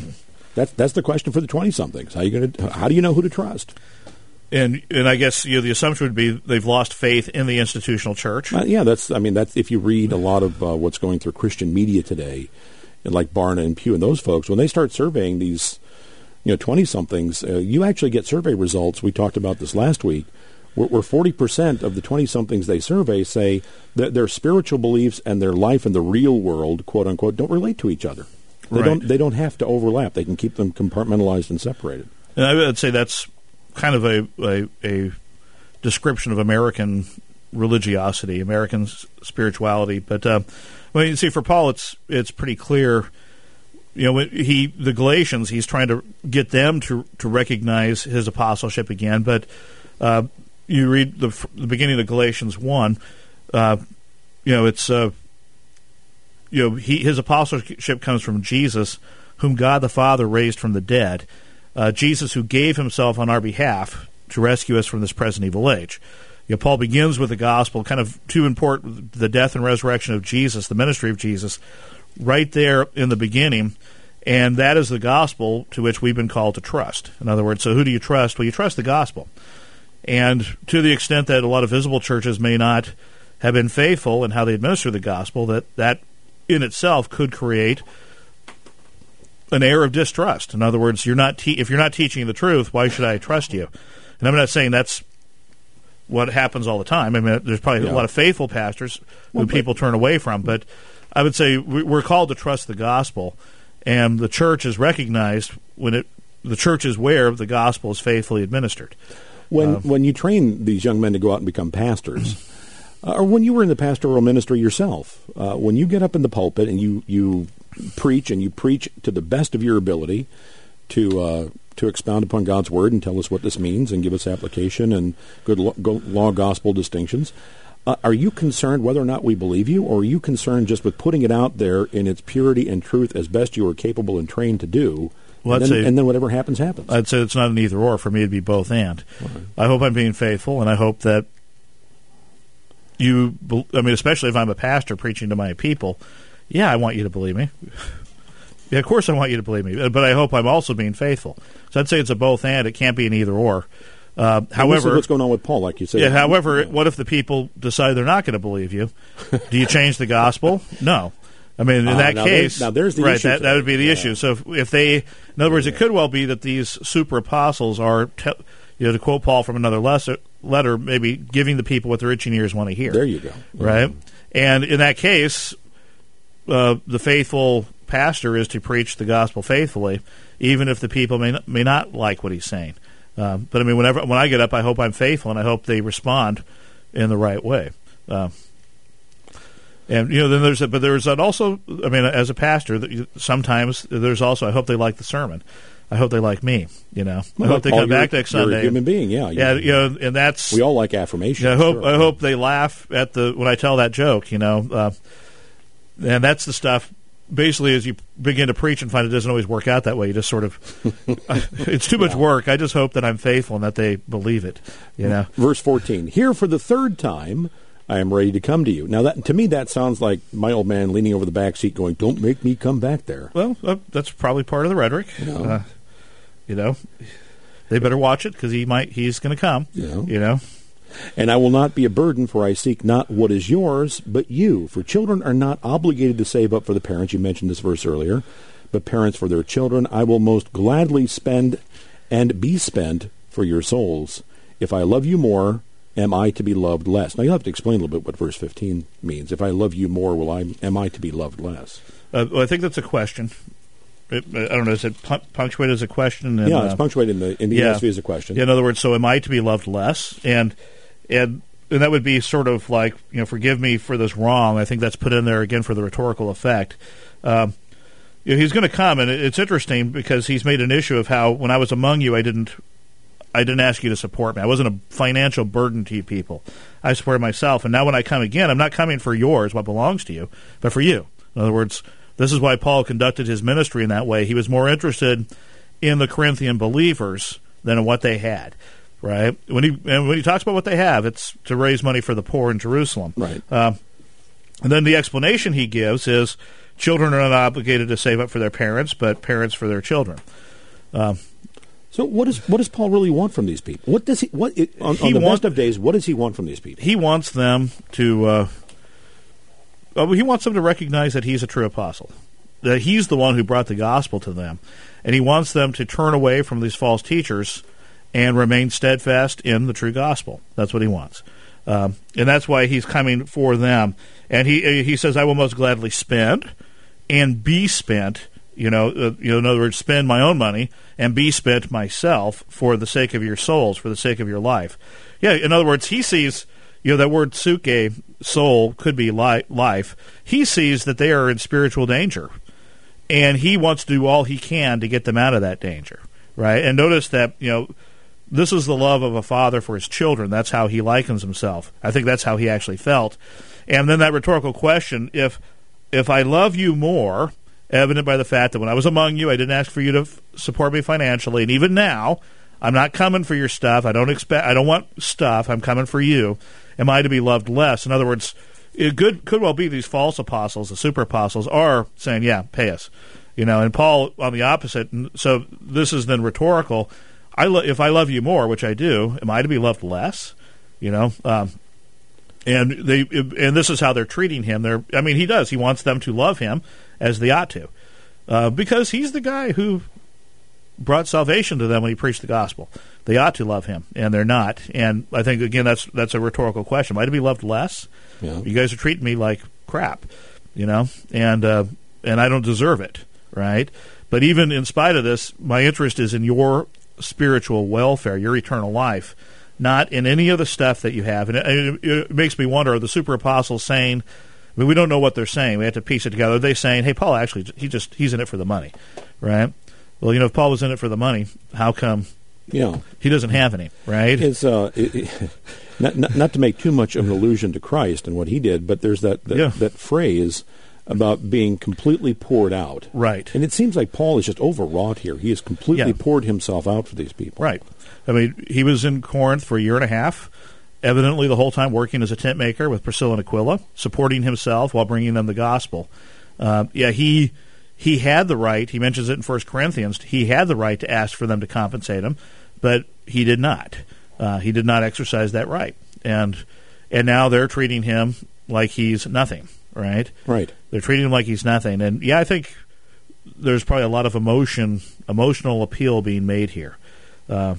That's that's the question for the twenty-somethings. How you going to? How do you know who to trust? And and I guess you know, the assumption would be they've lost faith in the institutional church. Uh, yeah, that's. I mean, that's if you read a lot of uh, what's going through Christian media today, and like Barna and Pew and those folks, when they start surveying these, you know, twenty-somethings, uh, you actually get survey results. We talked about this last week, where, where forty percent of the twenty-somethings they survey say that their spiritual beliefs and their life in the real world, quote unquote, don't relate to each other. They right. don't. They don't have to overlap. They can keep them compartmentalized and separated. And I would say that's kind of a, a, a description of American religiosity, American s- spirituality. But uh, well, you see, for Paul, it's it's pretty clear. You know, when he the Galatians, he's trying to get them to to recognize his apostleship again. But uh, you read the, the beginning of Galatians one. Uh, you know, it's uh, you know he his apostleship comes from Jesus, whom God the Father raised from the dead. Uh, Jesus, who gave himself on our behalf to rescue us from this present evil age. You know, Paul begins with the gospel, kind of to import the death and resurrection of Jesus, the ministry of Jesus, right there in the beginning, and that is the gospel to which we've been called to trust. In other words, so who do you trust? Well, you trust the gospel. And to the extent that a lot of visible churches may not have been faithful in how they administer the gospel, that that in itself could create an air of distrust. In other words, you're not te- if you're not teaching the truth, why should I trust you? And I'm not saying that's what happens all the time. I mean, there's probably yeah. a lot of faithful pastors who well, people turn away from, but I would say we're called to trust the gospel, and the church is recognized when it the church is where the gospel is faithfully administered. When uh, when you train these young men to go out and become pastors, uh, or when you were in the pastoral ministry yourself, uh, when you get up in the pulpit and you you preach, and you preach to the best of your ability to uh, to expound upon God's word and tell us what this means and give us application and good law, law gospel distinctions. Uh, are you concerned whether or not we believe you, or are you concerned just with putting it out there in its purity and truth as best you are capable and trained to do, well, and, then, say, and then whatever happens, happens? I'd say it's not an either or. For me, it'd be both and. Right. I hope I'm being faithful, and I hope that you, I mean, especially if I'm a pastor preaching to my people, yeah, I want you to believe me. Yeah, of course I want you to believe me, but I hope I'm also being faithful. So I'd say it's a both and. It can't be an either or. Uh, however, what's going on with Paul, like you said. Yeah. However, what if the people decide they're not going to believe you? Do you change the gospel? No. I mean, in uh, that now case, there's, now there's the right? issue That, that would be the yeah. issue. So if, if they, in other words, yeah. it could well be that these super apostles are, te- you know, to quote Paul from another lesser, letter, maybe giving the people what their itching ears want to hear. There you go. Right, and in that case, uh, the faithful pastor is to preach the gospel faithfully, even if the people may not, may not like what he's saying. Um, but I mean, whenever when I get up, I hope I'm faithful, and I hope they respond in the right way. Uh, and you know, then there's a, but there's an also. I mean, as a pastor, sometimes there's also. I hope they like the sermon. I hope they like me. You know, well, I hope they Paul, come back you're, next Sunday. You're a human being, yeah. Yeah, you know, and that's we all like affirmation. Yeah, I hope sure. I hope they laugh at the when I tell that joke. You know, uh, and that's the stuff. Basically, as you begin to preach and find it doesn't always work out that way, you just sort of, it's too much yeah. work. I just hope that I'm faithful and that they believe it, you know. Verse fourteen, here for the third time, I am ready to come to you. Now, that to me, that sounds like my old man leaning over the back seat going, don't make me come back there. Well, uh, that's probably part of the rhetoric. You know, uh, you know they better watch it because he might, he's going to come, you know. you know. And I will not be a burden, for I seek not what is yours, but you. For children are not obligated to save up for the parents. You mentioned this verse earlier. But parents for their children, I will most gladly spend and be spent for your souls. If I love you more, am I to be loved less? Now, you'll have to explain a little bit what verse fifteen means. If I love you more, will I? Am I to be loved less? Uh, well, I think that's a question. It, I don't know. Is it punctuated as a question? And, yeah, it's uh, punctuated in the in the yeah. E S V as a question. Yeah, in other words, so am I to be loved less? And and and that would be sort of like, you know, forgive me for this wrong. I think that's put in there again for the rhetorical effect. Um, you know, he's going to come, and it's interesting because he's made an issue of how when I was among you, I didn't I didn't ask you to support me. I wasn't a financial burden to you people. I supported myself, and now when I come again, I'm not coming for yours, what belongs to you, but for you. In other words, this is why Paul conducted his ministry in that way. He was more interested in the Corinthian believers than in what they had, right? When he and when he talks about what they have, it's to raise money for the poor in Jerusalem. Right. Uh, and then the explanation he gives is children are not obligated to save up for their parents, but parents for their children. Um, so what does what does Paul really want from these people? What does he what it, on, he on the want, best of days? What does he want from these people? He wants them to. Uh, uh, he wants them to recognize that he's a true apostle, that he's the one who brought the gospel to them, and he wants them to turn away from these false teachers and remain steadfast in the true gospel. That's what he wants. Um, and that's why he's coming for them. And he he says, I will most gladly spend and be spent, you know, uh, you know, in other words, spend my own money and be spent myself for the sake of your souls, for the sake of your life. Yeah, in other words, he sees, you know, that word suke, soul, could be li- life. He sees that they are in spiritual danger, and he wants to do all he can to get them out of that danger, right? And notice that, you know, this is the love of a father for his children. That's how he likens himself. I think that's how he actually felt. And then that rhetorical question, if if I love you more, evident by the fact that when I was among you, I didn't ask for you to f- support me financially, and even now, I'm not coming for your stuff. I don't expect. I don't want stuff. I'm coming for you. Am I to be loved less? In other words, it could, could well be these false apostles, the super apostles, are saying, yeah, pay us. You know, and Paul on the opposite. And so this is then rhetorical. I lo- if I love you more, which I do, am I to be loved less? You know, um, and they and this is how they're treating him. They're, I mean, he does. He wants them to love him as they ought to, uh, because he's the guy who brought salvation to them when he preached the gospel. They ought to love him, and they're not. And I think again, that's that's a rhetorical question. Am I to be loved less? Yeah. You guys are treating me like crap, you know, and uh, and I don't deserve it, right? But even in spite of this, my interest is in your spiritual welfare, your eternal life, not in any of the stuff that you have. And it, it makes me wonder, are the super apostles saying, I mean, we don't know what they're saying. We have to piece it together. Are they saying, hey, Paul actually, he just he's in it for the money, right? Well, you know, if Paul was in it for the money, how come yeah. he doesn't have any, right? It's uh, it, it, not, not not to make too much of an allusion to Christ and what he did, but there's that that, yeah. that phrase about being completely poured out. Right. And it seems like Paul is just overwrought here. He has completely Yeah. poured himself out for these people. Right. I mean, he was in Corinth for a year and a half, evidently the whole time working as a tent maker with Priscilla and Aquila, supporting himself while bringing them the gospel. Uh, yeah, he he had the right, he mentions it in First Corinthians, he had the right to ask for them to compensate him, but he did not. Uh, he did not exercise that right. And and now they're treating him like he's nothing, right? Right. They're treating him like he's nothing. And, yeah, I think there's probably a lot of emotion, emotional appeal being made here. Uh,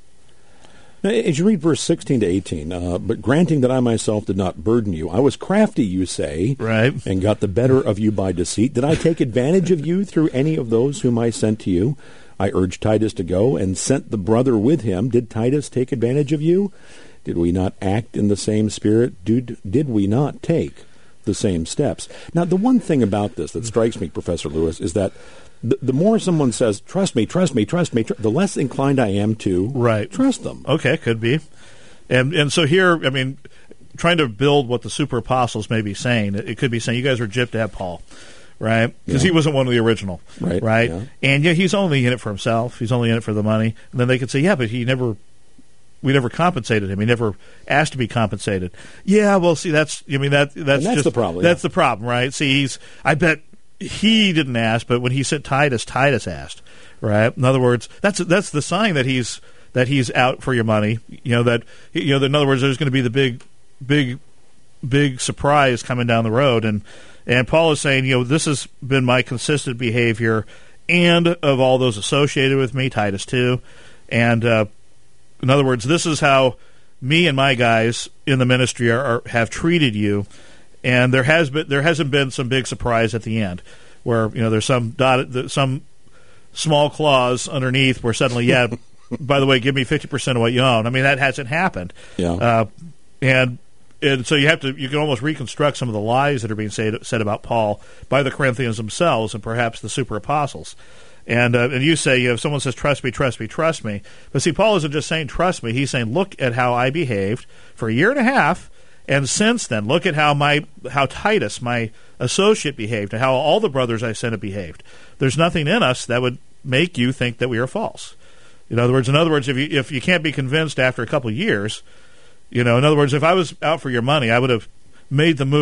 now, as you read verse sixteen to eighteen, uh, but granting that I myself did not burden you, I was crafty, you say, right, and got the better of you by deceit. Did I take advantage of you through any of those whom I sent to you? I urged Titus to go and sent the brother with him. Did Titus take advantage of you? Did we not act in the same spirit? Did, did we not take the same steps? Now, the one thing about this that strikes me, Professor Lewis, is that the, the more someone says, trust me, trust me, trust me, tr- the less inclined I am to right. trust them. Okay, could be. And and so here, I mean, trying to build what the super apostles may be saying, it, it could be saying, you guys are gypped to have Paul, right? Because yeah. he wasn't one of the original, right? right? Yeah. And yeah, he's only in it for himself. He's only in it for the money. And then they could say, yeah, but he never... we never compensated him. He never asked to be compensated. Yeah, well, see, that's I mean that that's, that's just the problem. That's yeah. the problem, right? See, he's I bet he didn't ask, but when he sent Titus, Titus asked, right? In other words, that's that's the sign that he's that he's out for your money. You know that you know. That in other words, there's going to be the big, big, big surprise coming down the road, and and Paul is saying, you know, this has been my consistent behavior, and of all those associated with me, Titus too, and. Uh, In other words, this is how me and my guys in the ministry are, are, have treated you, and there has been there hasn't been some big surprise at the end, where you know there's some dotted, some small clause underneath where suddenly, yeah, by the way, give me fifty percent of what you own. I mean, that hasn't happened, yeah, uh, and and so you have to you can almost reconstruct some of the lies that are being said said about Paul by the Corinthians themselves and perhaps the super apostles. And uh, and you say, you know, if someone says, trust me, trust me, trust me. But see, Paul isn't just saying trust me. He's saying, look at how I behaved for a year and a half, and since then, look at how my how Titus, my associate, behaved, and how all the brothers I sent have behaved. There's nothing in us that would make you think that we are false. In other words, in other words, if you if you can't be convinced after a couple of years, you know, in other words, if I was out for your money, I would have made the move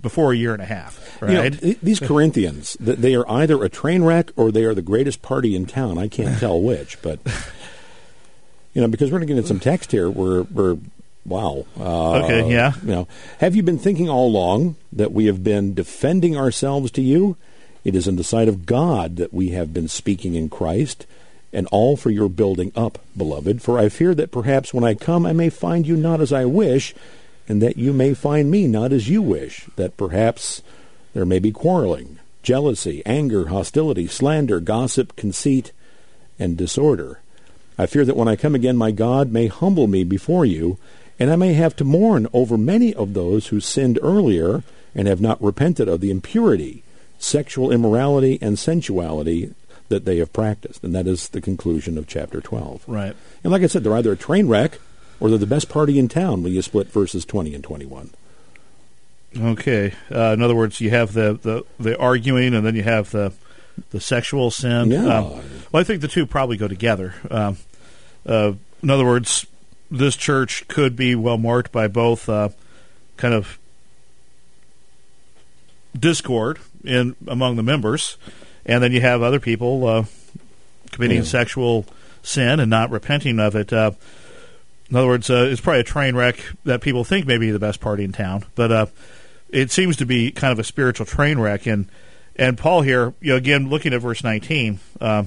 before a year and a half, right? You know, th- these Corinthians, th- they are either a train wreck or they are the greatest party in town. I can't tell which, but, you know, because we're going to get some text here, we're, we're wow. Uh, okay, yeah. You know, have you been thinking all along that we have been defending ourselves to you? It is in the sight of God that we have been speaking in Christ, and all for your building up, beloved. For I fear that perhaps when I come I may find you not as I wish, and that you may find me not as you wish, that perhaps there may be quarreling, jealousy, anger, hostility, slander, gossip, conceit, and disorder. I fear that when I come again my God may humble me before you, and I may have to mourn over many of those who sinned earlier and have not repented of the impurity, sexual immorality, and sensuality that they have practiced. And that is the conclusion of chapter twelve. Right. And like I said, they're either a train wreck or they're the best party in town when you split verses twenty and twenty-one. Okay. Uh, in other words, you have the, the, the arguing, and then you have the the sexual sin. Yeah. Um, well, I think the two probably go together. Um, uh, in other words, this church could be well marked by both uh, kind of discord in among the members, and then you have other people uh, committing yeah. sexual sin and not repenting of it. Uh, in other words, uh, it's probably a train wreck that people think may be the best party in town, but uh, it seems to be kind of a spiritual train wreck. And and Paul here, you know, again, looking at verse nineteen, uh,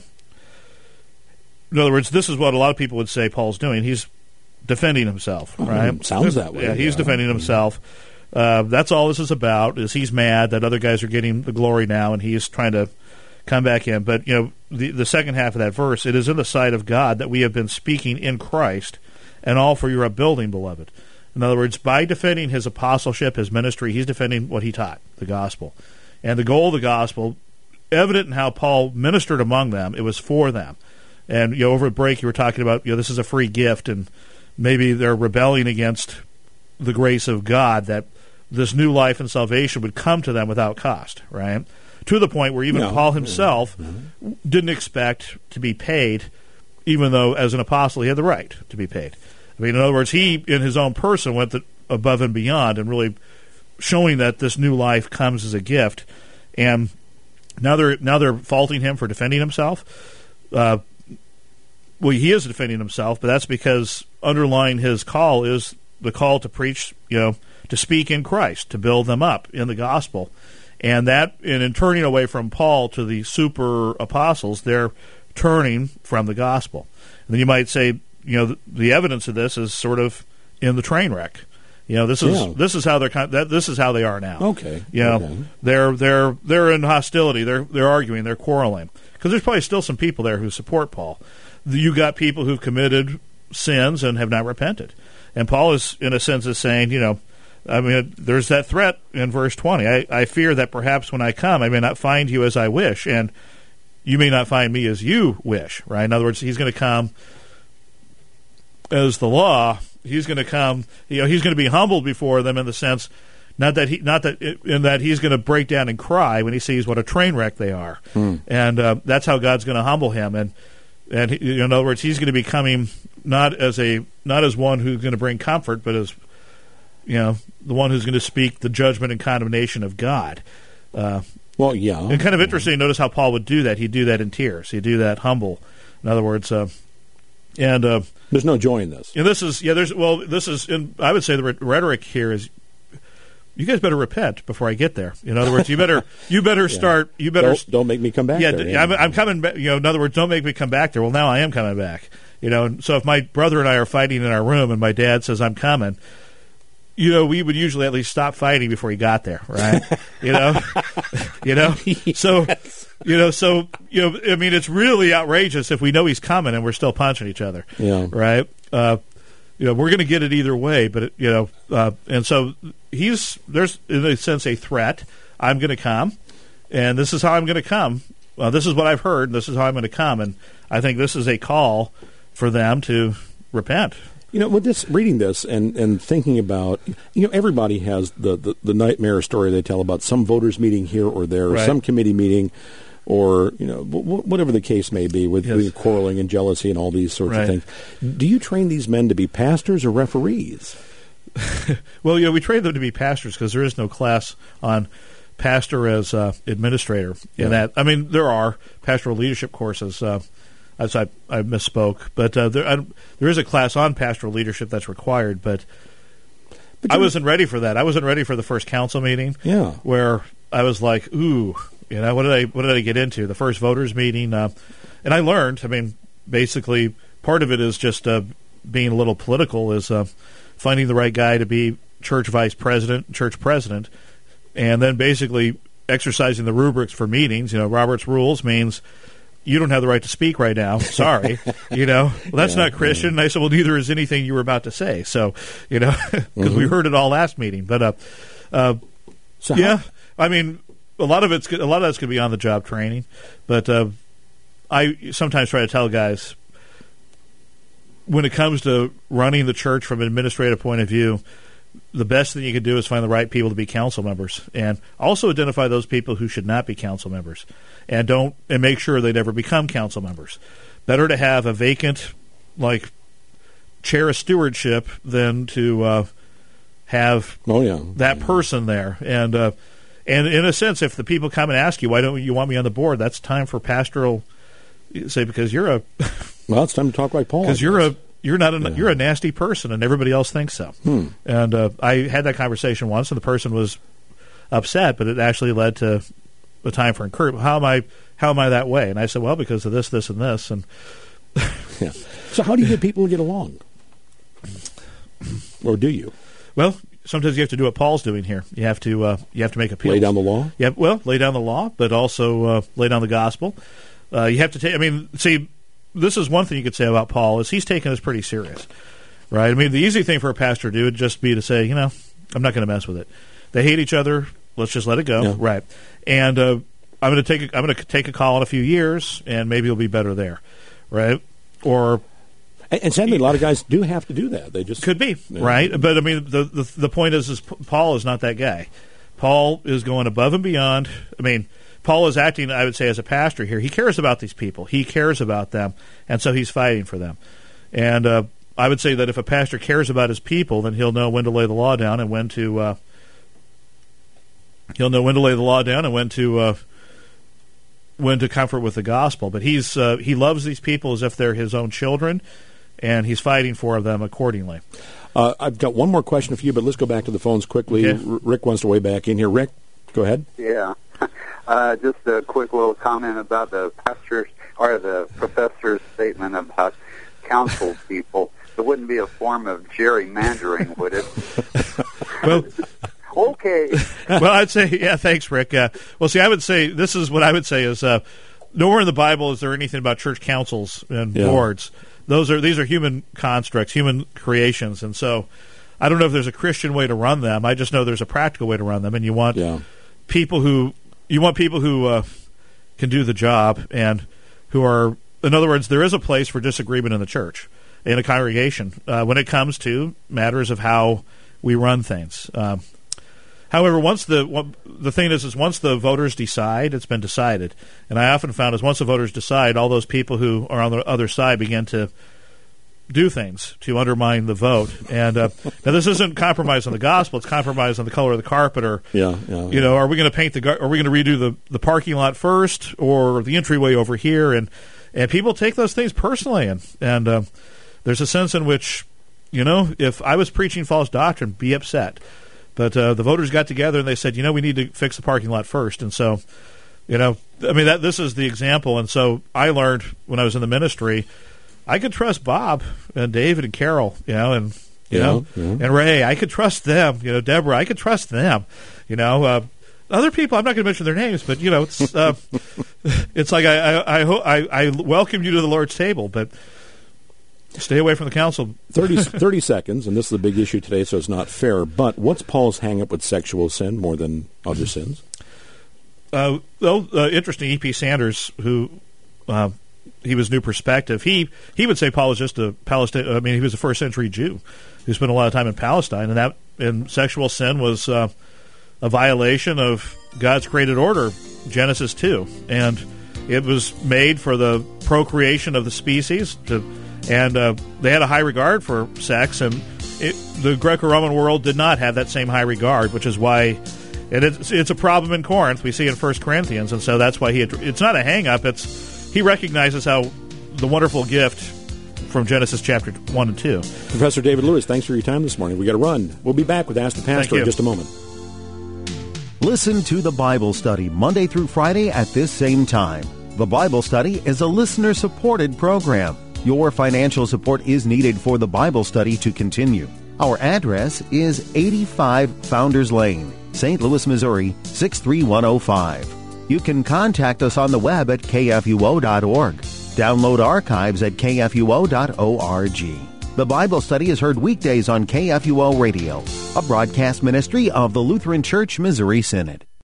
in other words, this is what a lot of people would say Paul's doing. He's defending himself, right? Oh, sounds that way. Yeah, he's yeah. defending himself. Uh, that's all this is about, is he's mad that other guys are getting the glory now, and he's trying to come back in. But, you know, the, the second half of that verse, it is in the sight of God that we have been speaking in Christ, and all for your upbuilding, beloved. In other words, by defending his apostleship, his ministry, he's defending what he taught, the gospel. And the goal of the gospel, evident in how Paul ministered among them, it was for them. And, you know, over at break, you were talking about, you know, this is a free gift, and maybe they're rebelling against the grace of God, that this new life and salvation would come to them without cost, right? To the point where even no. Paul himself mm-hmm. didn't expect to be paid, even though as an apostle he had the right to be paid. I mean, in other words, he, in his own person, went the, above and beyond and really showing that this new life comes as a gift. And now they're now they're faulting him for defending himself. Uh, well, he is defending himself, but that's because underlying his call is the call to preach, you know, to speak in Christ, to build them up in the gospel. And that, and in turning away from Paul to the super apostles, they're turning from the gospel. And then you might say, you know, the, the evidence of this is sort of in the train wreck. You know, this is yeah. this is how they're that this is how they are now. Okay. You know, okay. they're they're they're in hostility. They're they're arguing. They're quarreling because there's probably still some people there who support Paul. You got people who've committed sins and have not repented. And Paul is, in a sense, is saying, you know, I mean, there's that threat in verse twenty. I, I fear that perhaps when I come, I may not find you as I wish, and you may not find me as you wish, right? In other words, he's going to come as the law. He's going to come, you know, he's going to be humbled before them in the sense, not that he, not that, in that he's going to break down and cry when he sees what a train wreck they are. Hmm. And uh, that's how God's going to humble him. And, and he, you know, in other words, he's going to be coming not as a, not as one who's going to bring comfort, but as, you know, the one who's going to speak the judgment and condemnation of God. Uh, well, yeah. And kind of interesting, notice how Paul would do that. He'd do that in tears. He'd do that humble. In other words, uh, and uh, there's no joy in this. And this is, yeah, there's, well, this is, in, I would say the rhetoric here is, you guys better repent before I get there. In other words, you better, you better yeah. start, you better. Don't, don't make me come back yeah, there. Yeah, I'm, I'm coming back, you know, in other words, don't make me come back there. Well, now I am coming back. You know, so if my brother and I are fighting in our room and my dad says I'm coming, you know, we would usually at least stop fighting before he got there, right? you know, you know, yes. so, you know, so, you know, I mean, it's really outrageous if we know he's coming and we're still punching each other, yeah. right? Uh, you know, we're going to get it either way, but, it, you know, uh, and so he's, there's, in a sense, a threat. I'm going to come, and this is how I'm going to come. Uh, this is what I've heard, and this is how I'm going to come, and I think this is a call for them to repent. You know, with this, reading this and, and thinking about, you know, everybody has the, the, the nightmare story they tell about some voters meeting here or there, or right. some committee meeting, or, you know, w- whatever the case may be with, yes. with quarreling and jealousy and all these sorts right. of things. Do you train these men to be pastors or referees? well, you know, we train them to be pastors because there is no class on pastor as uh, administrator. Yeah. In that, I mean, there are pastoral leadership courses. Uh, as I, I misspoke, but uh, there I, there is a class on pastoral leadership that's required. But, but I wasn't ready for that. I wasn't ready for the first council meeting. Yeah. Where I was like, ooh, you know, what did I what did I get into? The first voters meeting, uh, and I learned. I mean, basically, part of it is just uh, being a little political. Is uh, finding the right guy to be church vice president, church president, and then basically exercising the rubrics for meetings. You know, Robert's rules means you don't have the right to speak right now. Sorry. you know, well, that's yeah, not Christian. And I said, well, neither is anything you were about to say. So, you know, because mm-hmm. we heard it all last meeting. But, uh, uh, so yeah, how- I mean, a lot of it's a lot of that's going to be on the job training. But uh, I sometimes try to tell guys, when it comes to running the church from an administrative point of view, the best thing you can do is find the right people to be council members, and also identify those people who should not be council members, and don't and make sure they never become council members. Better to have a vacant, like, chair of stewardship than to uh, have oh, yeah. that yeah. person there. And uh, and in a sense, if the people come and ask you, why don't you want me on the board, that's time for pastoral. Say because you're a well, it's time to talk like Paul. Because you're a you're not a yeah. you're a nasty person, and everybody else thinks so. Hmm. And uh, I had that conversation once, and the person was upset, but it actually led to a time for encouragement. How am I how am I that way? And I said, well, because of this, this, and this. And yeah. So how do you get people to get along, or do you? Well, sometimes you have to do what Paul's doing here. You have to uh, you have to make appeals. Lay down the law. Yeah, well, lay down the law, but also uh, lay down the gospel. Uh, you have to take. I mean, see, this is one thing you could say about Paul is he's taking this pretty serious, right? I mean, the easy thing for a pastor to do would just be to say, you know, I'm not going to mess with it. They hate each other. Let's just let it go, yeah. right? And uh, I'm going to take a, I'm going to take a call in a few years, and maybe it'll be better there, right? Or and, and sadly, a lot of guys do have to do that. They just could be yeah. right, but I mean, the, the the point is, is Paul is not that guy. Paul is going above and beyond. I mean. Paul is acting, I would say, as a pastor here. He cares about these people. He cares about them, and so he's fighting for them. And uh, I would say that if a pastor cares about his people, then he'll know when to lay the law down and when to uh, he'll know when to lay the law down and when to uh, when to comfort with the gospel. But he's uh, he loves these people as if they're his own children, and he's fighting for them accordingly. Uh, I've got one more question for you, but let's go back to the phones quickly. Okay. R- Rick wants to weigh back in here. Rick, go ahead. Yeah. Uh, just a quick little comment about the pastor's or the professor's statement about council people. It wouldn't be a form of gerrymandering, would it? Well, okay. Well, I'd say, yeah, thanks, Rick. Uh, well, see, I would say, this is what I would say is, uh, nowhere in the Bible is there anything about church councils and yeah. boards. Those are These are human constructs, human creations, and so I don't know if there's a Christian way to run them. I just know there's a practical way to run them, and you want yeah. people who you want people who uh, can do the job and who are, in other words, there is a place for disagreement in the church, in a congregation, uh, when it comes to matters of how we run things. Um, however, once the what, the thing is, is once the voters decide, it's been decided. And I often found is once the voters decide, all those people who are on the other side begin to do things to undermine the vote. And uh, now this isn't compromise on the gospel; it's compromise on the color of the carpet, or yeah, yeah, you know, are we going to paint the gar- are we going to redo the, the parking lot first, or the entryway over here? And and people take those things personally, and and uh, there's a sense in which, you know, if I was preaching false doctrine, be upset. But uh, the voters got together and they said, you know, we need to fix the parking lot first. And so, you know, I mean, that this is the example. And so I learned when I was in the ministry, I could trust Bob and David and Carol, you know, and you yeah, know, yeah. and Ray. I could trust them. You know, Deborah. I could trust them. You know, uh, other people. I'm not going to mention their names, but you know, it's uh, it's like I I, I, ho- I I welcome you to the Lord's table, but stay away from the council. thirty, thirty seconds, and this is the big issue today, so it's not fair. But what's Paul's hang-up with sexual sin more than other sins? Uh, well, uh, interesting. E P Sanders, who. Uh, He was New Perspective. He he would say Paul was just a Palestine. I mean, he was a first century Jew who spent a lot of time in Palestine, and that and sexual sin was uh, a violation of God's created order, Genesis two, and it was made for the procreation of the species. To, and uh, they had a high regard for sex, and it, the Greco-Roman world did not have that same high regard, which is why and it's, it's a problem in Corinth. We see in First Corinthians, and so that's why he. It's not a hang-up. It's he recognizes how the wonderful gift from Genesis chapter one and two. Professor David Lewis, thanks for your time this morning. We got to run. We'll be back with Ask the Pastor in just a moment. Listen to the Bible Study Monday through Friday at this same time. The Bible Study is a listener-supported program. Your financial support is needed for the Bible study to continue. Our address is eighty-five Founders Lane, Saint Louis, Missouri, six three one oh five. You can contact us on the web at k f u o dot org. Download archives at k f u o dot org. The Bible Study is heard weekdays on K F U O Radio, a broadcast ministry of the Lutheran Church Missouri Synod.